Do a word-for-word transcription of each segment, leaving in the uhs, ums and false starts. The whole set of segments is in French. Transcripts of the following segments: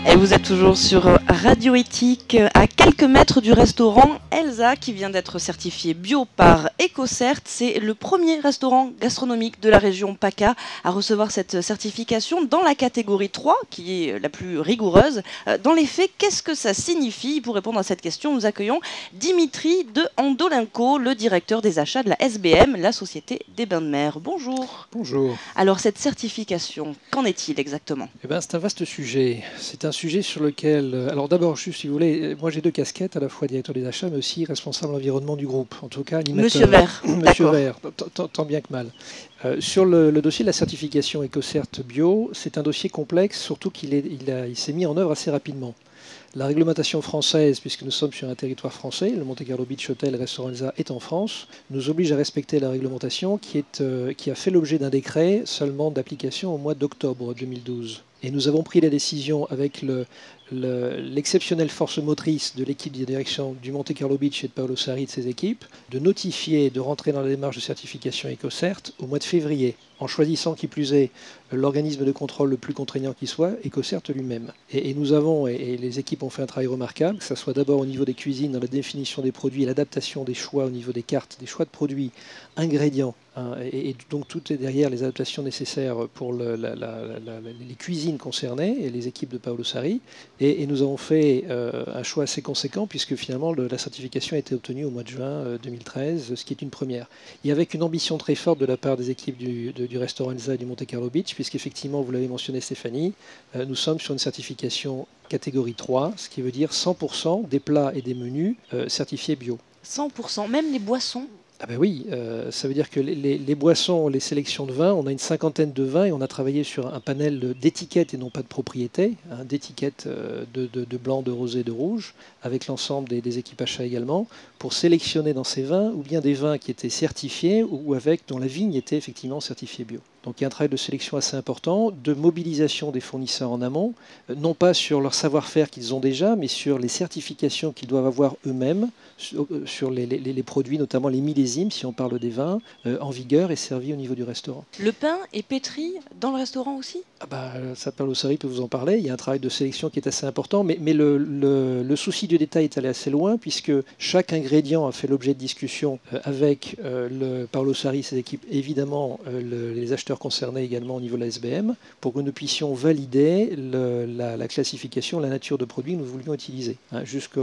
Et vous êtes toujours sur Radio Éthique, à quelques mètres du restaurant Elsa, qui vient d'être certifié bio par EcoCert. C'est le premier restaurant gastronomique de la région PACA à recevoir cette certification dans la catégorie trois, qui est la plus rigoureuse. Dans les faits, qu'est-ce que ça signifie? Pour répondre à cette question, nous accueillons Dimitri de Andolinco, le directeur des achats de la S B M, la Société des Bains de Mer. Bonjour. Bonjour. Alors, cette certification, qu'en est-il exactement? Eh ben, c'est un vaste sujet. C'est un sujet sur lequel... Alors d'abord, juste si vous voulez, moi j'ai deux casquettes, à la fois directeur des achats, mais aussi responsable environnement du groupe. En tout cas, animateur. Monsieur Vert. Monsieur Vert, tant, tant bien que mal. Euh, sur le, le dossier de la certification EcoCert Bio, c'est un dossier complexe, surtout qu'il est, il a, il s'est mis en œuvre assez rapidement. La réglementation française, puisque nous sommes sur un territoire français, le Monte Carlo Beach Hotel Restaurant Elsa est en France, nous oblige à respecter la réglementation qui, est, euh, qui a fait l'objet d'un décret seulement d'application au mois d'octobre deux mille douze. Et nous avons pris la décision avec le, le, l'exceptionnelle force motrice de l'équipe de direction du Monte Carlo Beach et de Paolo Sarri et de ses équipes, de notifier, de rentrer dans la démarche de certification EcoCert au mois de février, en choisissant qui plus est l'organisme de contrôle le plus contraignant qui soit, EcoCert lui-même. Et, et nous avons, et, et les équipes ont fait un travail remarquable, que ce soit d'abord au niveau des cuisines, dans la définition des produits, l'adaptation des choix au niveau des cartes, des choix de produits, ingrédients, hein, et, et donc tout est derrière les adaptations nécessaires pour le, la, la, la, les cuisines concernées et les équipes de Paolo Sarri. Et, et nous avons fait euh, un choix assez conséquent, puisque finalement le, la certification a été obtenue au mois de juin euh, deux mille treize, ce qui est une première. Et avec une ambition très forte de la part des équipes du, de, du restaurant Elsa et du Monte Carlo Beach, puisqu'effectivement, vous l'avez mentionné Stéphanie, euh, nous sommes sur une certification catégorie trois, ce qui veut dire cent pour cent des plats et des menus euh, certifiés bio. cent pour cent, même les boissons? Ah ben oui, euh, ça veut dire que les, les, les boissons, les sélections de vins, on a une cinquantaine de vins et on a travaillé sur un panel d'étiquettes et non pas de propriétés, hein, d'étiquettes euh, de, de, de blanc, de rosé, de rouge, avec l'ensemble des, des équipes achats également, pour sélectionner dans ces vins ou bien des vins qui étaient certifiés ou, ou avec dont la vigne était effectivement certifiée bio. Donc il y a un travail de sélection assez important, de mobilisation des fournisseurs en amont, euh, non pas sur leur savoir-faire qu'ils ont déjà, mais sur les certifications qu'ils doivent avoir eux-mêmes, sur, euh, sur les, les, les produits, notamment les millésimes, si on parle des vins, euh, en vigueur et servis au niveau du restaurant. Le pain est pétri dans le restaurant aussi? Ah bah, ça, Paolo Sarri peut vous en parler. Il y a un travail de sélection qui est assez important, mais, mais le, le, le souci du détail est allé assez loin, puisque chaque ingrédient a fait l'objet de discussions euh, avec euh, le Paolo Sarri, ses équipes, évidemment euh, le, les acheteurs concernés également au niveau de la S B M, pour que nous puissions valider le, la, la classification, la nature de produits que nous voulions utiliser, hein, jusqu'à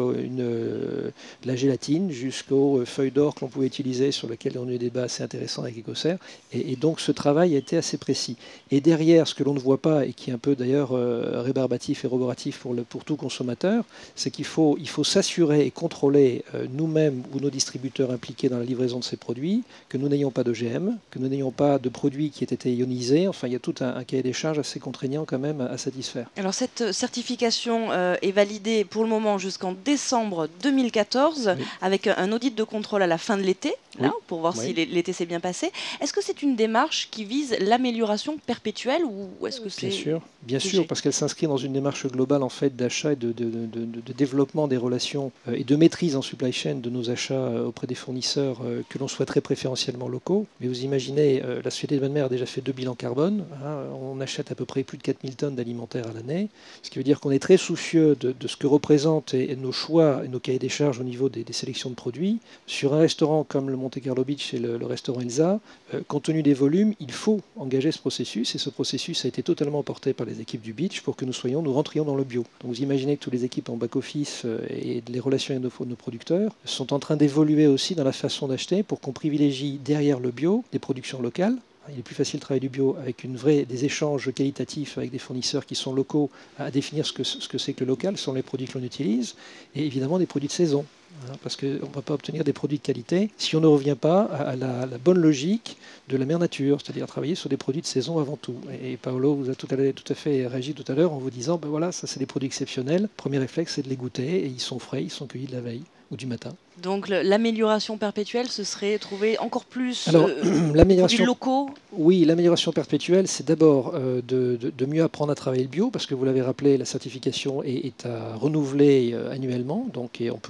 euh, la gélatine, jusqu'aux feuilles d'or que l'on pouvait utiliser, sur lesquelles on a eu des débats assez intéressants avec EcoCert. Et, et donc ce travail a été assez précis. Et derrière, ce que l'on ne voit pas, et qui est un peu d'ailleurs euh, rébarbatif et roboratif pour, le, pour tout consommateur, c'est qu'il faut, il faut s'assurer et contrôler euh, nous-mêmes ou nos distributeurs impliqués dans la livraison de ces produits, que nous n'ayons pas d'O G M, que nous n'ayons pas de produits qui aient été ionisés. Enfin, il y a tout un, un cahier des charges assez contraignant quand même à, à satisfaire. Alors cette certification euh, est validée pour le moment jusqu'en décembre deux mille quatorze, oui, avec un audit de contrôle à la fin de l'été, là, oui, pour voir oui, si l'été s'est bien passé. Est-ce que c'est une démarche qui vise l'amélioration perpétuelle ou est-ce que c'est... Bien sûr, bien sûr, parce qu'elle s'inscrit dans une démarche globale en fait d'achat et de, de, de, de, de développement des relations euh, et de maîtrise en supply chain de nos achats euh, auprès des fournisseurs euh, que l'on souhaiterait préférentiellement locaux. Mais vous imaginez, euh, la Société des Bains de Mer a déjà fait deux bilans carbone. Hein, on achète à peu près plus de quatre mille tonnes d'alimentaire à l'année, ce qui veut dire qu'on est très soucieux de, de ce que représentent et, et nos choix et nos cahiers des charges au niveau des, des sélections de produits. Sur un restaurant comme le Monte Carlo Beach et le, le restaurant Elsa, euh, compte tenu des volumes, il faut engager ce processus et ce processus a été totalement porté par les équipes du Beach pour que nous soyons, nous rentrions dans le bio. Donc vous imaginez que toutes les équipes en back-office et les relations avec nos, nos producteurs sont en train d'évoluer aussi dans la façon d'acheter pour qu'on privilégie derrière le bio des productions locales. Il est plus facile de travailler du bio avec une vraie, des échanges qualitatifs avec des fournisseurs qui sont locaux à définir ce que, ce que c'est que le local, ce sont les produits que l'on utilise, et évidemment des produits de saison. Parce qu'on ne va pas obtenir des produits de qualité si on ne revient pas à la, à la bonne logique de la mère nature, c'est-à-dire travailler sur des produits de saison avant tout. Et Paolo vous a tout à, tout à fait réagi tout à l'heure en vous disant, ben voilà, ça c'est des produits exceptionnels. Premier réflexe, c'est de les goûter, et ils sont frais, ils sont cueillis de la veille ou du matin. Donc l'amélioration perpétuelle, ce serait trouver encore plus Alors, euh, l'amélioration, produits locaux? Oui, l'amélioration perpétuelle, c'est d'abord euh, de, de, de mieux apprendre à travailler le bio, parce que vous l'avez rappelé, la certification est, est à renouveler euh, annuellement, donc et on peut être contrôlé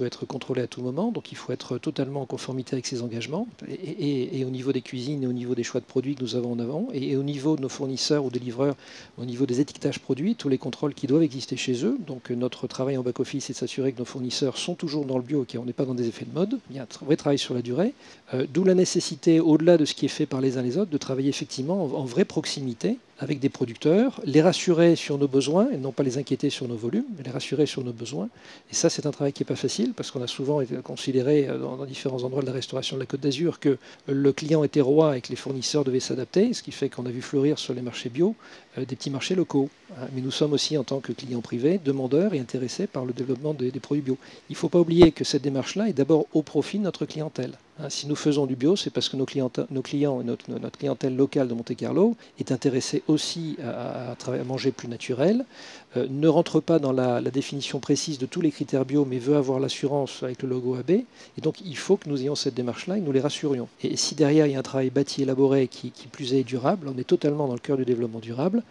contrôler à tout moment, donc il faut être totalement en conformité avec ses engagements, et, et, et au niveau des cuisines et au niveau des choix de produits que nous avons en avant, et, et au niveau de nos fournisseurs ou des livreurs, au niveau des étiquetages produits, tous les contrôles qui doivent exister chez eux. Donc notre travail en back-office, c'est de s'assurer que nos fournisseurs sont toujours dans le bio, qu'on n'est pas dans des effets de mode. Il y a un vrai travail sur la durée, euh, d'où la nécessité, au-delà de ce qui est fait par les uns les autres, de travailler effectivement en, en vraie proximité avec des producteurs, les rassurer sur nos besoins et non pas les inquiéter sur nos volumes, mais les rassurer sur nos besoins. Et ça, c'est un travail qui n'est pas facile parce qu'on a souvent été considéré dans, dans différents endroits de la restauration de la Côte d'Azur que le client était roi et que les fournisseurs devaient s'adapter, ce qui fait qu'on a vu fleurir sur les marchés bio euh, des petits marchés locaux. Hein. Mais nous sommes aussi, en tant que clients privés, demandeurs et intéressés par le développement des, des produits bio. Il ne faut pas oublier que cette démarche-là est d'abord au profit de notre clientèle. Hein. Si nous faisons du bio, c'est parce que nos, nos clients et notre, notre clientèle locale de Monte-Carlo est intéressée aussi à, à, à manger plus naturel, euh, ne rentre pas dans la, la définition précise de tous les critères bio, mais veut avoir l'assurance avec le logo A B. Et donc, il faut que nous ayons cette démarche-là et nous les rassurions. Et si derrière, il y a un travail bâti, élaboré, qui, qui plus est durable, on est totalement dans le cœur du développement durable.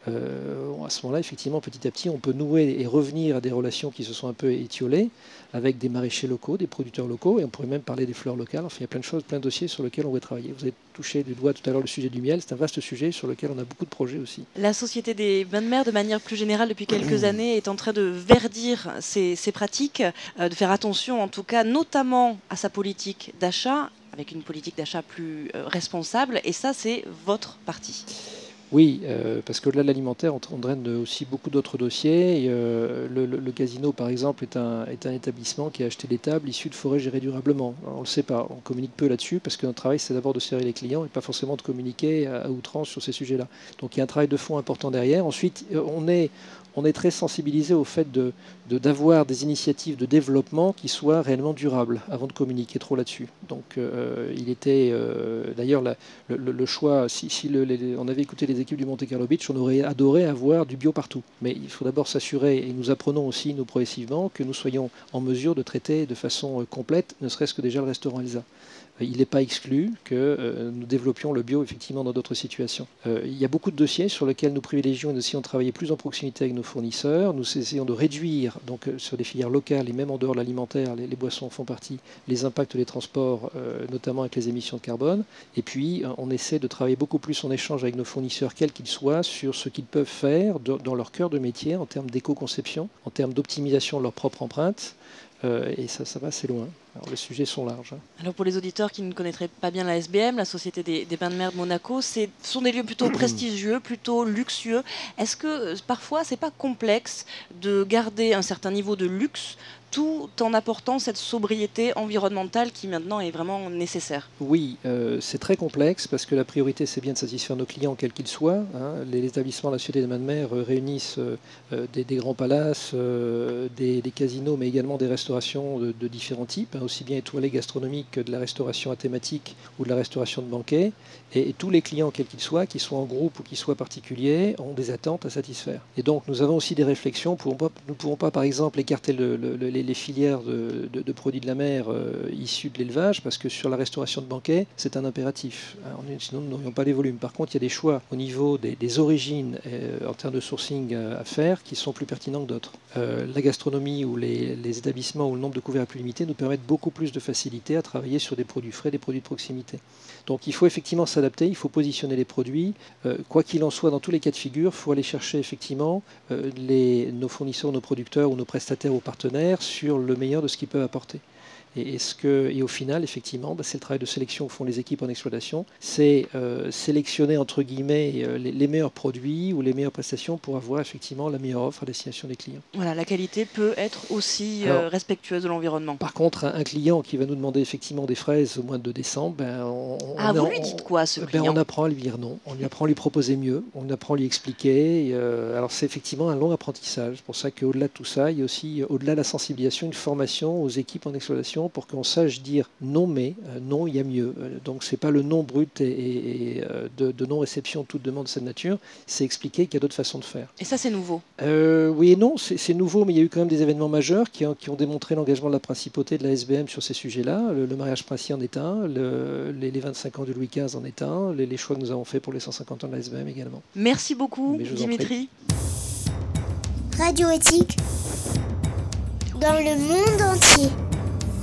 Euh, à ce moment-là, effectivement, petit à petit, on peut nouer et revenir à des relations qui se sont un peu étiolées avec des maraîchers locaux, des producteurs locaux, et on pourrait même parler des fleurs locales. Enfin, il y a plein de choses, plein de dossiers sur lesquels on va travailler. Vous avez touché du doigt tout à l'heure le sujet du miel, c'est un vaste sujet sur lequel on a beaucoup de projets aussi. La Société des Bains de Mer, de manière plus générale, depuis quelques années, est en train de verdir ces, ces pratiques, euh, de faire attention, en tout cas, notamment à sa politique d'achat, avec une politique d'achat plus euh, responsable, et ça, c'est votre partie. Oui, euh, parce qu'au-delà de l'alimentaire, on, on draine aussi beaucoup d'autres dossiers. Et, euh, le, le, le Casino, par exemple, est un, est un établissement qui a acheté des tables issues de forêts gérées durablement. Alors, on ne le sait pas, on communique peu là-dessus, parce que notre travail, c'est d'abord de servir les clients et pas forcément de communiquer à, à outrance sur ces sujets-là. Donc il y a un travail de fond important derrière. Ensuite, on est, on est très sensibilisé au fait de, de, d'avoir des initiatives de développement qui soient réellement durables, avant de communiquer trop là-dessus. Donc euh, il était, euh, d'ailleurs, la, le, le choix, si, si le, les, on avait écouté les équipes du Monte Carlo Beach, on aurait adoré avoir du bio partout. Mais il faut d'abord s'assurer, et nous apprenons aussi, nous progressivement, que nous soyons en mesure de traiter de façon complète, ne serait-ce que déjà le restaurant Elsa. Il n'est pas exclu que euh, nous développions le bio effectivement dans d'autres situations. Euh, il y a beaucoup de dossiers sur lesquels nous privilégions et nous essayons de travailler plus en proximité avec nos fournisseurs. Nous essayons de réduire, donc euh, sur des filières locales et même en dehors de l'alimentaire, les, les boissons font partie, les impacts des transports, euh, notamment avec les émissions de carbone. Et puis, euh, on essaie de travailler beaucoup plus en échange avec nos fournisseurs, quels qu'ils soient, sur ce qu'ils peuvent faire de, dans leur cœur de métier en termes d'éco-conception, en termes d'optimisation de leur propre empreinte. Euh, et ça, ça va assez loin. Alors, les sujets sont larges. Hein. Alors pour les auditeurs qui ne connaîtraient pas bien la S B M, la Société des, des Bains de Mer de Monaco, ce sont des lieux plutôt prestigieux, plutôt luxueux. Est-ce que parfois, c'est pas complexe de garder un certain niveau de luxe tout en apportant cette sobriété environnementale qui maintenant est vraiment nécessaire? Oui, euh, c'est très complexe parce que la priorité, c'est bien de satisfaire nos clients, quels qu'ils soient. Hein. Les établissements de la Société des Bains de Mer euh, réunissent euh, des, des grands palaces, euh, des, des casinos, mais également des restaurations de, de différents types, hein, aussi bien étoilées gastronomiques que de la restauration à thématique ou de la restauration de banquet. Et, et tous les clients, quels qu'ils soient, qu'ils soient en groupe ou qu'ils soient particuliers, ont des attentes à satisfaire. Et donc, nous avons aussi des réflexions. Nous ne pouvons pas, par exemple, écarter le, le, le, les filières de, de, de produits de la mer euh, issus de l'élevage, parce que sur la restauration de banquet, c'est un impératif. Alors, sinon, nous n'aurions pas les volumes. Par contre, il y a des choix au niveau des, des origines euh, en termes de sourcing à, à faire qui sont plus pertinents que d'autres. Euh, la gastronomie ou les, les établissements où le nombre de couverts est plus limité nous permettent beaucoup plus de facilité à travailler sur des produits frais, des produits de proximité. Donc il faut effectivement s'adapter, il faut positionner les produits. Euh, quoi qu'il en soit, dans tous les cas de figure, il faut aller chercher effectivement euh, les, nos fournisseurs, nos producteurs ou nos prestataires ou partenaires sur le meilleur de ce qu'ils peuvent apporter. Et, est-ce que, et au final, effectivement, bah, c'est le travail de sélection que font les équipes en exploitation. C'est euh, sélectionner, entre guillemets, euh, les, les meilleurs produits ou les meilleures prestations pour avoir effectivement la meilleure offre à destination des clients. Voilà, la qualité peut être aussi Alors, euh, respectueuse de l'environnement. Par contre, un, un client qui va nous demander effectivement des fraises au mois de décembre, ben, on, ah, on, vous lui dites quoi, ce client? ben, On apprend à lui dire non, on lui apprend à lui proposer mieux, on apprend à lui expliquer. Et, euh, alors c'est effectivement un long apprentissage. C'est pour ça qu'au-delà de tout ça, il y a aussi, au-delà de la sensibilisation, une formation aux équipes en exploitation pour qu'on sache dire non mais, euh, non il y a mieux. Euh, donc c'est pas le non brut et, et, et de, de non-réception de toute demande de cette nature, c'est expliquer qu'il y a d'autres façons de faire. Et ça c'est nouveau? euh, Oui et non, c'est, c'est nouveau, mais il y a eu quand même des événements majeurs qui ont, qui ont démontré l'engagement de la principauté de la S B M sur ces sujets-là. Le, le mariage princier en est un, le, les, les vingt-cinq ans de Louis quinze en est un, les, les choix que nous avons faits pour les cent cinquante ans de la S B M également. Merci beaucoup Dimitri. Radio Éthique dans le monde entier.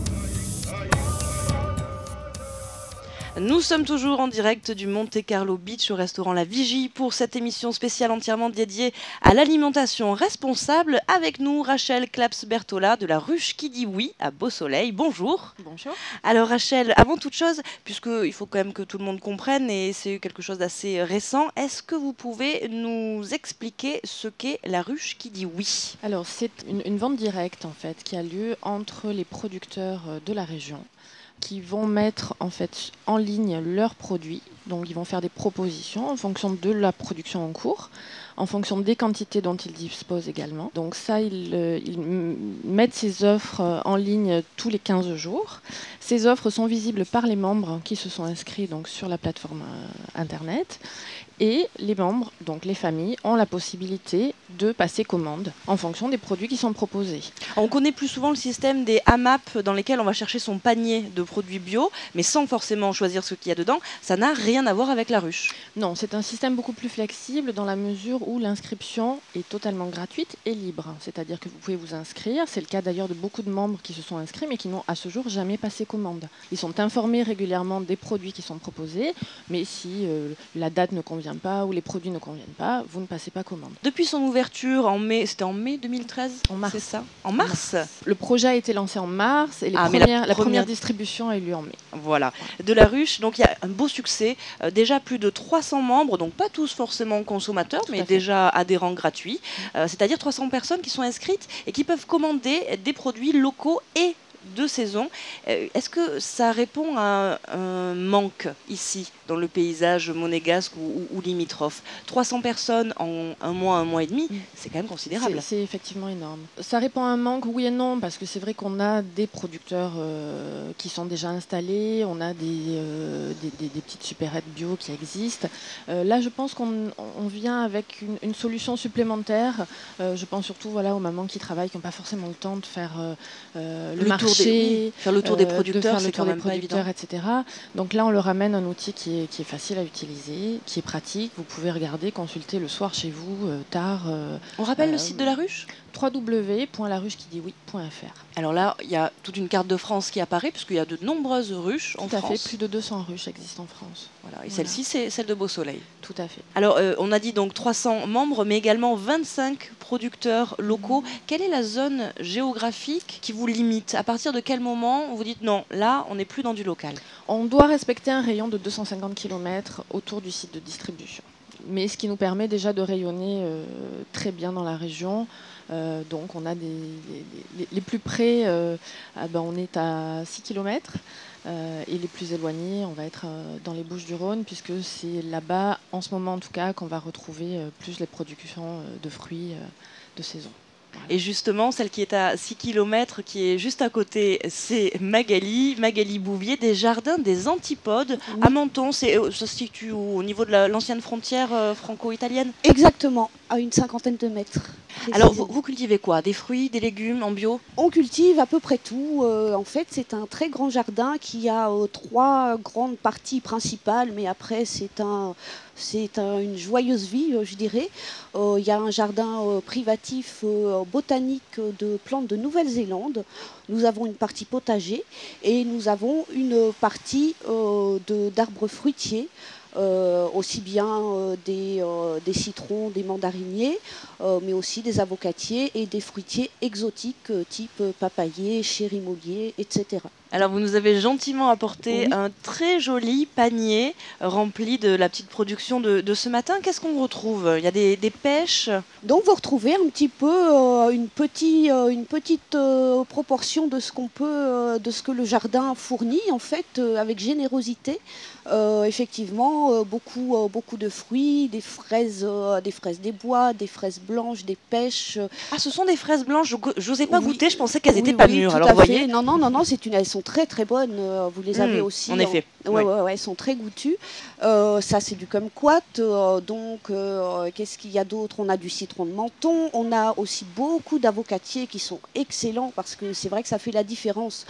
Nous sommes toujours en direct du Monte Carlo Beach au restaurant La Vigie pour cette émission spéciale entièrement dédiée à l'alimentation responsable. Avec nous, Rachel Claps-Bertola de la Ruche qui dit oui à Beau Soleil. Bonjour. Bonjour. Alors Rachel, avant toute chose, puisqu'il faut quand même que tout le monde comprenne et c'est quelque chose d'assez récent, est-ce que vous pouvez nous expliquer ce qu'est la Ruche qui dit oui ? Alors c'est une, une vente directe en fait qui a lieu entre les producteurs de la région, qui vont mettre en fait en ligne leurs produits. Donc ils vont faire des propositions en fonction de la production en cours, en fonction des quantités dont ils disposent également. Donc ça, ils, euh, ils mettent ces offres en ligne tous les quinze jours. Ces offres sont visibles par les membres qui se sont inscrits donc, sur la plateforme euh, Internet. Et les membres, donc les familles, ont la possibilité de passer commande en fonction des produits qui sont proposés. On connaît plus souvent le système des A M A P dans lesquels on va chercher son panier de produits bio, mais sans forcément choisir ce qu'il y a dedans. Ça n'a rien à voir avec la ruche. Non, c'est un système beaucoup plus flexible dans la mesure où l'inscription est totalement gratuite et libre. C'est-à-dire que vous pouvez vous inscrire. C'est le cas d'ailleurs de beaucoup de membres qui se sont inscrits, mais qui n'ont à ce jour jamais passé commande. Ils sont informés régulièrement des produits qui sont proposés, mais si euh, la date ne convient pas ou les produits ne conviennent pas, vous ne passez pas commande. Depuis son ouverture en mai, c'était en mai deux mille treize, en mars. C'est ça. En mars. En mars. Le projet a été lancé en mars et les ah, premières, la, la première... première distribution a eu lieu en mai. Voilà. De la ruche, donc il y a un beau succès. Euh, déjà plus de trois cents membres, donc pas tous forcément consommateurs, Tout mais déjà adhérents gratuits. Euh, c'est-à-dire trois cents personnes qui sont inscrites et qui peuvent commander des produits locaux et de saison. Est-ce que ça répond à un manque ici, dans le paysage monégasque ou, ou, ou limitrophe ? trois cents personnes en un mois, un mois et demi, c'est quand même considérable. C'est, c'est effectivement énorme. Ça répond à un manque, oui et non, parce que c'est vrai qu'on a des producteurs euh, qui sont déjà installés, on a des, euh, des, des, des petites supérettes bio qui existent. Euh, là, je pense qu'on on vient avec une, une solution supplémentaire. Euh, je pense surtout voilà, aux mamans qui travaillent, qui n'ont pas forcément le temps de faire euh, le, le marché. Des, oui, faire le tour des producteurs, euh, de c'est faire quand le tour même des producteurs, pas et cetera. Donc là, on leur amène un outil qui est, qui est facile à utiliser, qui est pratique. Vous pouvez regarder, consulter le soir chez vous, euh, tard. Euh, on rappelle euh, le site de la ruche ? w w w point la ruche qui dit oui point f r. Alors là, il y a toute une carte de France qui apparaît, puisqu'il y a de nombreuses ruches Tout en à France. fait, plus de deux cents ruches existent en France. Voilà. Et voilà. celle-ci, c'est celle de Beau Soleil. Tout à fait. Alors, euh, on a dit donc trois cents membres, mais également vingt-cinq producteurs locaux. Mmh. Quelle est la zone géographique qui vous limite ? À partir de quel moment vous dites non, là, on n'est plus dans du local ? On doit respecter un rayon de deux cent cinquante kilomètres autour du site de distribution. Mais ce qui nous permet déjà de rayonner euh, très bien dans la région. Euh, donc on a des, les, les, les plus près, euh, ah ben on est à six kilomètres euh, et les plus éloignés, on va être euh, dans les Bouches-du-Rhône, puisque c'est là-bas, en ce moment en tout cas, qu'on va retrouver euh, plus les productions euh, de fruits euh, de saison. Voilà. Et justement, celle qui est à six kilomètres, qui est juste à côté, c'est Magali, Magali Bouvier, des jardins des Antipodes, oui. À Menton. C'est, ça se situe au niveau de la, l'ancienne frontière euh, franco-italienne ? Exactement, à une cinquantaine de mètres. Alors, vous, vous cultivez quoi ? Des fruits, des légumes en bio ? On cultive à peu près tout. Euh, en fait, c'est un très grand jardin qui a euh, trois grandes parties principales, mais après, c'est, un, c'est un, une joyeuse vie, euh, je dirais. Il euh, y a un jardin euh, privatif euh, botanique de plantes de Nouvelle-Zélande. Nous avons une partie potager et nous avons une partie euh, de, d'arbres fruitiers. Euh, aussi bien euh, des, euh, des citrons, des mandariniers, euh, mais aussi des avocatiers et des fruitiers exotiques euh, type papayer, chérimolier, et cetera. Alors vous nous avez gentiment apporté oui. un très joli panier rempli de la petite production de, de ce matin. Qu'est-ce qu'on retrouve ? Il y a des, des pêches ? Donc vous retrouvez un petit peu euh, une, petit, euh, une petite euh, proportion de ce qu'on peut, euh, de ce que le jardin fournit en fait euh, avec générosité. Euh, effectivement, euh, beaucoup, euh, beaucoup de fruits, des fraises, euh, des fraises des bois, des fraises blanches, des pêches. Ah, ce sont des fraises blanches. Je n'osais pas oui. goûter. Je pensais qu'elles oui, n'étaient pas oui, mûres. Tout Alors à vous voyez. Fait. Non, non, non, non, c'est une. Elles sont très, très bonnes. Vous les avez mmh, aussi. En effet. En... Ouais, ouais, ouais, elles sont très goûtues. Euh, ça, c'est du kumquat. Euh, donc, euh, qu'est-ce qu'il y a d'autre ? On a du citron de Menton. On a aussi beaucoup d'avocatiers qui sont excellents parce que c'est vrai que ça fait la différence.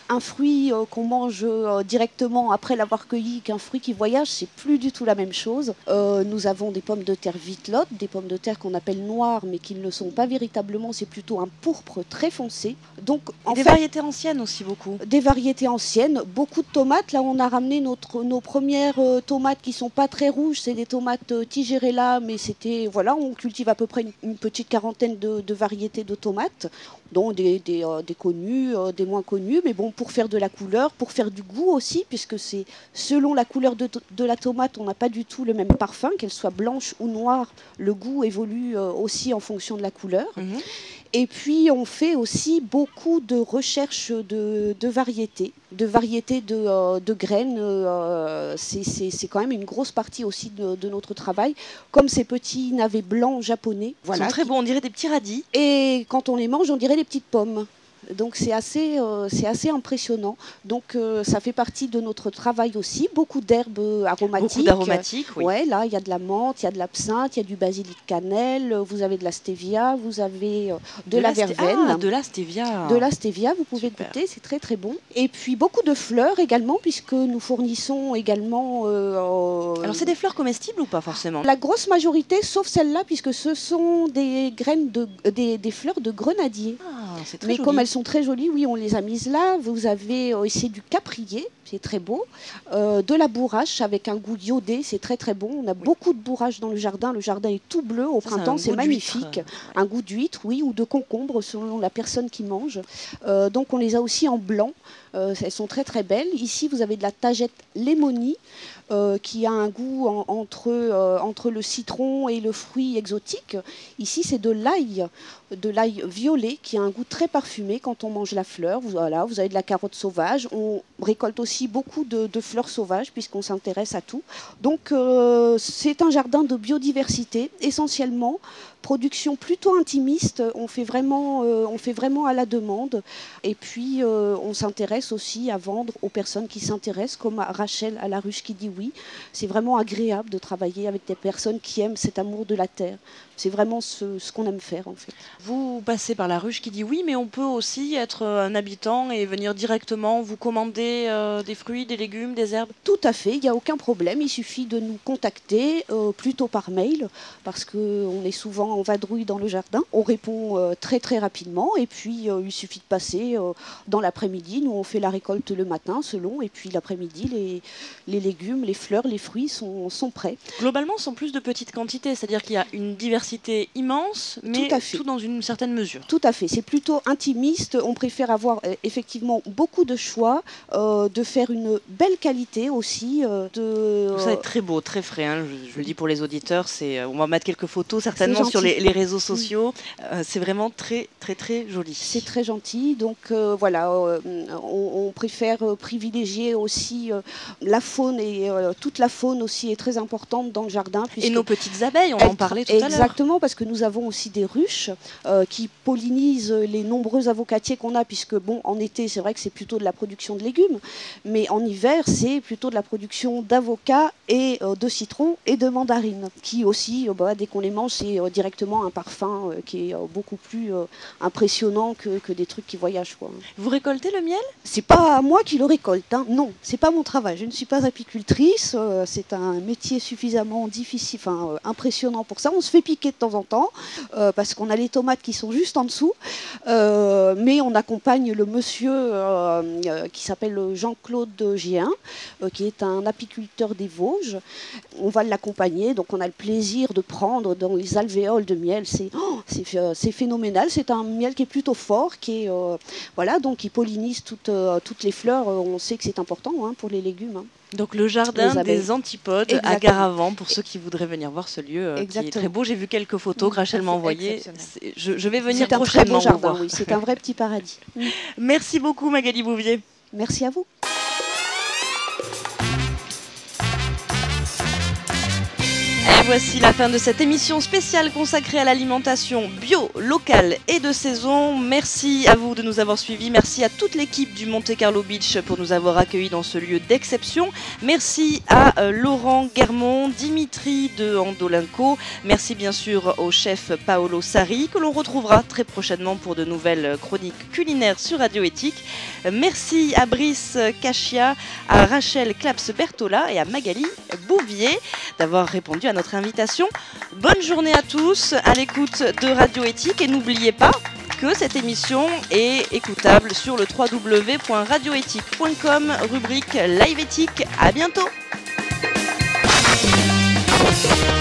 un fruit euh, qu'on mange euh, directement après l'avoir cueilli qu'un fruit qui voyage, c'est plus du tout la même chose. Euh, nous avons des pommes de terre vitelottes, des pommes de terre qu'on appelle noires, mais qui ne le sont pas véritablement, c'est plutôt un pourpre très foncé. Donc, en Et des fait, variétés anciennes aussi beaucoup. des variétés anciennes, beaucoup de tomates. Là, on a ramené notre, nos premières euh, tomates qui sont pas très rouges, c'est des tomates euh, Tigerella, mais c'était, voilà, on cultive à peu près une, une petite quarantaine de, de variétés de tomates, dont des, des, euh, des connues, euh, des moins connues, mais bon, pour faire de la couleur, pour faire du goût aussi, puisque c'est selon la couleur de, de la tomate, on n'a pas du tout le même parfum, qu'elle soit blanche ou noire, le goût évolue euh, aussi en fonction de la couleur. Mmh. Et puis, on fait aussi beaucoup de recherche de, de variétés, de variétés de, euh, de graines. Euh, c'est, c'est, c'est quand même une grosse partie aussi de, de notre travail, comme ces petits navets blancs japonais. Ils sont très qui- beaux, on dirait des petits radis. Et quand on les mange, on dirait des petites pommes. Donc c'est assez, euh, c'est assez impressionnant. Donc euh, ça fait partie de notre travail aussi. Beaucoup d'herbes aromatiques. Beaucoup d'aromatiques, oui. Ouais, là, il y a de la menthe, il y a de l'absinthe, il y a du basilic cannelle, euh, vous avez de la stevia, vous avez euh, de, la sté- verveine. Ah, de la stevia. De la stevia, vous pouvez Super. goûter, c'est très très bon. Et puis beaucoup de fleurs également, puisque nous fournissons également... euh, Alors c'est des fleurs comestibles ou pas forcément? la grosse majorité, sauf celle-là, puisque ce sont des graines de, des, des fleurs de grenadier. Ah, c'est très Mais joli. comme elles sont très jolies, oui, on les a mises là. Vous avez euh, c'est du caprier, c'est très beau. Euh, de la bourrache avec un goût iodé, c'est très très bon. On a beaucoup de bourrache dans le jardin. Le jardin est tout bleu au Ça, c'est un printemps, c'est goût magnifique. d'huître. Un goût d'huître, oui, ou de concombre selon la personne qui mange. Euh, donc on les a aussi en blanc. Euh, elles sont très très belles. Ici, vous avez de la tagette lémonie. Euh, qui a un goût en- entre, euh, entre le citron et le fruit exotique. Ici, c'est de l'ail, de l'ail violet, qui a un goût très parfumé quand on mange la fleur. Vous, voilà, vous avez de la carotte sauvage. On récolte aussi beaucoup de, de fleurs sauvages, puisqu'on s'intéresse à tout. Donc, euh, c'est un jardin de biodiversité, essentiellement. Production plutôt intimiste, on fait vraiment, euh, on fait vraiment à la demande. Et puis, euh, on s'intéresse aussi à vendre aux personnes qui s'intéressent, comme à Rachel à la ruche qui dit oui. C'est vraiment agréable de travailler avec des personnes qui aiment cet amour de la terre. C'est vraiment ce, ce qu'on aime faire, en fait. Vous passez par la ruche qui dit oui, mais on peut aussi être un habitant et venir directement vous commander euh, des fruits, des légumes, des herbes. Tout à fait, il n'y a aucun problème. Il suffit de nous contacter euh, plutôt par mail, parce qu'on est souvent en vadrouille dans le jardin. On répond euh, très très rapidement, et puis euh, il suffit de passer euh, dans l'après-midi. Nous, on fait la récolte le matin, selon, et puis l'après-midi, les, les légumes, les fleurs, les fruits sont, sont prêts. Globalement, ce sont plus de petites quantités, c'est-à-dire qu'il y a une diversité immense, mais Tout à fait. tout dans une certaine mesure. Tout à fait, c'est plutôt intimiste. On préfère avoir euh, effectivement beaucoup de choix, euh, de faire une belle qualité aussi. euh, de, Ça va être très beau, très frais. hein, Je, je le dis pour les auditeurs. C'est, on va mettre quelques photos certainement C'est sur les, gentil. les réseaux sociaux. Euh, c'est vraiment très, très, très joli. C'est très gentil. Donc euh, voilà, euh, on, on préfère euh, privilégier aussi euh, la faune, et euh, toute la faune aussi est très importante dans le jardin. Et puisque- nos petites abeilles, on en parlait tout à l'heure. Exactement, parce que nous avons aussi des ruches euh, qui pollinisent les nombreux avocatiers qu'on a, puisque bon, en été, c'est vrai que c'est plutôt de la production de légumes, mais en hiver, c'est plutôt de la production d'avocats et euh, de citrons et de mandarines, qui aussi, euh, bah, dès qu'on les mange, c'est euh, directement un parfum euh, qui est euh, beaucoup plus euh, impressionnant que, que des trucs qui voyagent, quoi. Vous récoltez le miel? C'est pas moi qui le récolte, hein. Non, c'est pas mon travail. Je ne suis pas apicultrice. euh, c'est un métier suffisamment difficile, enfin euh, impressionnant pour ça. On se fait piquer de temps en temps euh, parce qu'on a les tomates qui sont juste en dessous, Euh, mais on accompagne le monsieur euh, euh, qui s'appelle Jean-Claude Géin, euh, qui est un apiculteur des Vosges. On va l'accompagner, donc on a le plaisir de prendre dans les alvéoles de miel. C'est oh, c'est, euh, c'est phénoménal. C'est un miel qui est plutôt fort, qui est euh, voilà, donc il pollinise toutes, euh, toutes les fleurs. Euh, On sait que c'est important hein, pour les légumes. hein. Donc le jardin Les abeilles. des Antipodes à Exactement. Garavant, pour ceux qui voudraient venir voir ce lieu euh, qui est Exactement. très beau. J'ai vu quelques photos que Rachel m'a C'est envoyées. exceptionnel. C'est- Je, je vais venir C'est un très prochainement beau vous jardin, voir. oui. C'est un vrai petit paradis. Mm. Merci beaucoup Magali Bouvier. Merci à vous. Eh voici la fin de cette émission spéciale consacrée à l'alimentation bio, locale et de saison. Merci à vous de nous avoir suivis. Merci à toute l'équipe du Monte Carlo Beach pour nous avoir accueillis dans ce lieu d'exception. Merci à euh, Laurent Guermont, Dimitri de Andolinco. Merci bien sûr au chef Paolo Sarri, que l'on retrouvera très prochainement pour de nouvelles chroniques culinaires sur Radio Éthique. Merci à Brice Cachia, à Rachel Claps-Bertola et à Magali Bouvier d'avoir répondu à notre invitation. Bonne journée à tous à l'écoute de Radio Éthique et n'oubliez pas que cette émission est écoutable sur le w w w point radio éthique point com, rubrique Live Éthique. À bientôt.